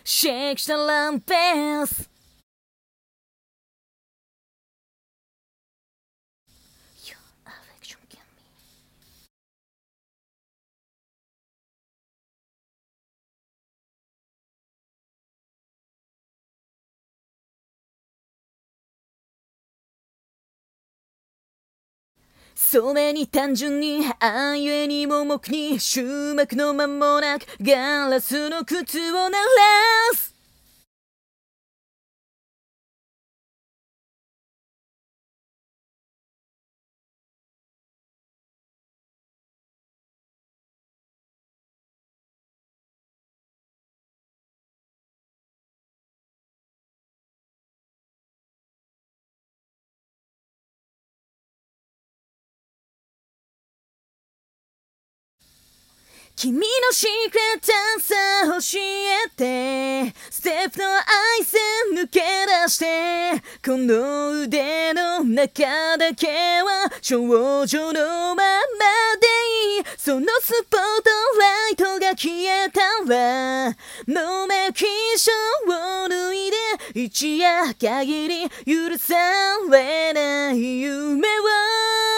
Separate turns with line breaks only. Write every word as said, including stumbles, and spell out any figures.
Shake the lampes. Your affection can be. それに単純にあゆえにも黙に終幕の間もなくガラスの靴を鳴らす。君のシークレットさ教えて、ステップのアイス抜け出して、この腕の中だけは少女のままでいい。そのスポットライトが消えたらノーメイキションを脱いで、一夜限り許されない夢を